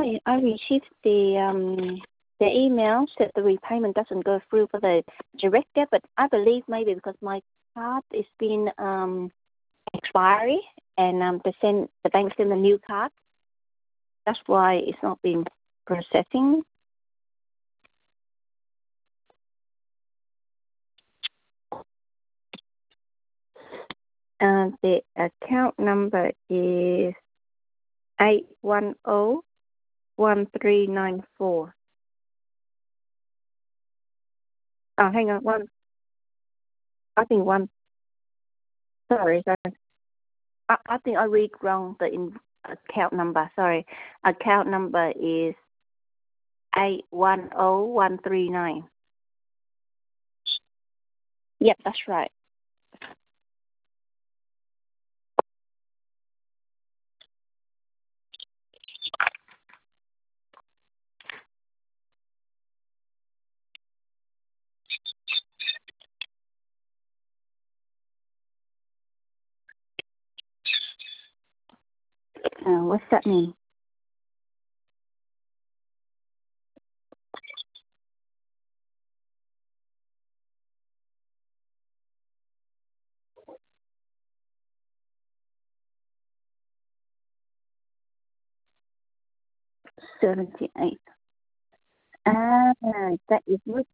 I received the email said the repayment doesn't go through for the direct debit. I believe maybe because my card is been expiry and the bank sent a new card. That's why it's not been processing. The account number is 8101394. Oh, hang on, I think one. Sorry. I think I read wrong the account number. Sorry, account number is 810139. Yep, that's right. What's that mean? $78. That is what.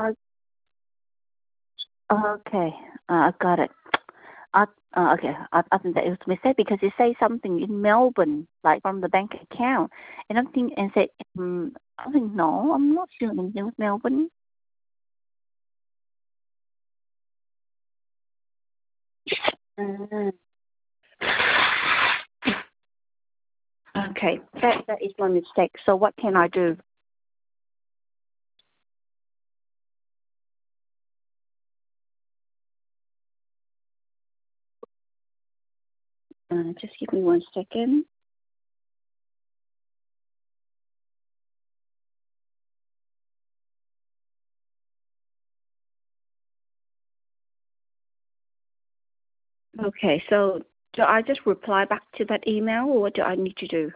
Okay, I got it. Okay, I think that it was a mistake because it says something in Melbourne, like from the bank account, and I'm thinking and said, I think no, I'm not doing anything with Melbourne. Uh, okay, that is my mistake. So what can I do? Just give me 1 second. Okay, so do I just reply back to that email, or what do I need to do?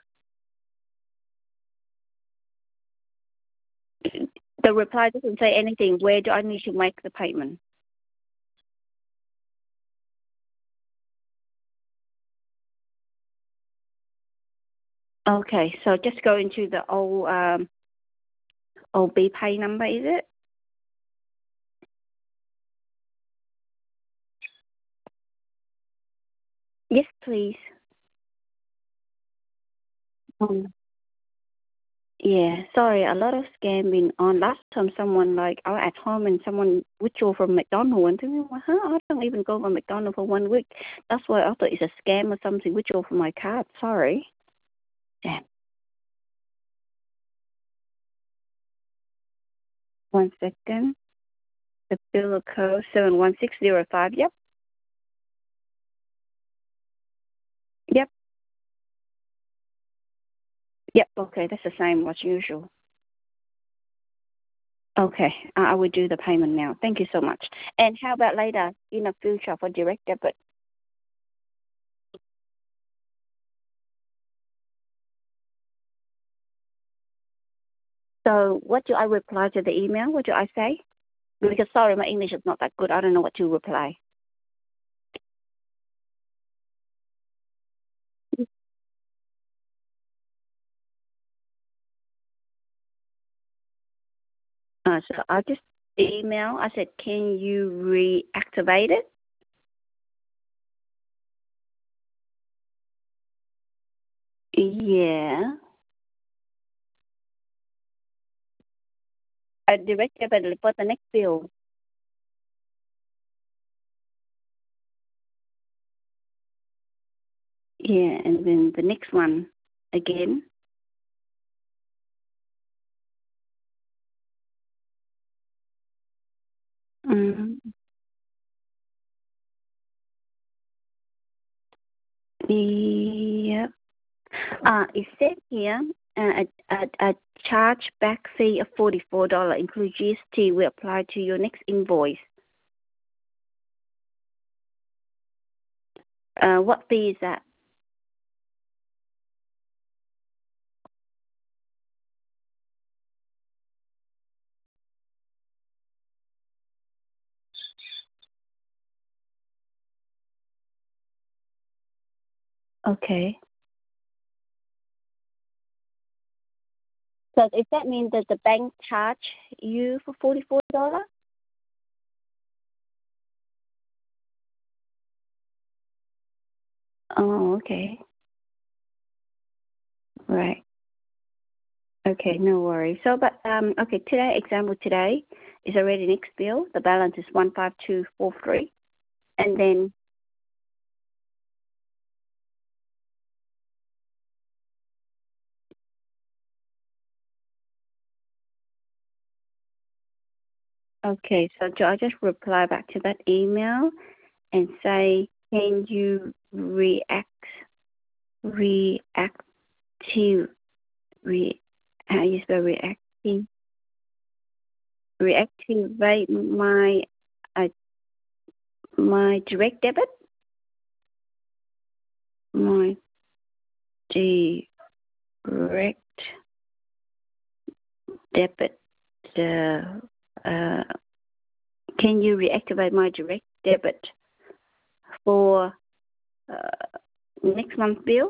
The reply doesn't say anything. Where do I need to make the payment? Okay, so just go into the old BPay number, is it? Yes, please. Yeah, sorry, a lot of scam been on. Last time someone I was at home and someone withdrew from McDonald's and thinking, well, I don't even go to McDonald's for 1 week. That's why I thought it's a scam or something, withdrew from my card. Sorry. Yeah. 1 second. The bill code 71605. Yep. Yep. Yep. Okay, that's the same as usual. Okay, I will do the payment now. Thank you so much. And how about later in the future for direct debit? So what do I reply to the email? What do I say? Because sorry, my English is not that good. I don't know what to reply. So I just email. I said, can you reactivate it? Yeah. A direct debit for the next bill. Yeah, and then the next one again. Mm-hmm. Yep. It said here a chargeback fee of $44, include GST, will apply to your next invoice. What fee is that? Okay. So if that means that the bank charge you for $44? Oh, okay. Right. Okay, no worries. So, but okay, today example today is already next bill. The balance is 15243, and then okay. So I just reply back to that email and say, can you reactive re how you spell reactive reactivate uh, my direct debit, my direct debit. Uh, uh, can you reactivate my direct debit for next month's bill?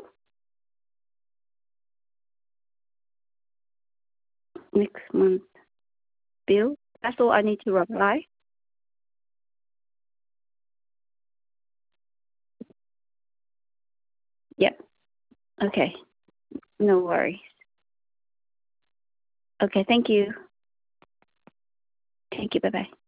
Next month's bill. That's all I need to reply. Yep. Okay. No worries. Okay. Thank you. Thank you. Bye bye.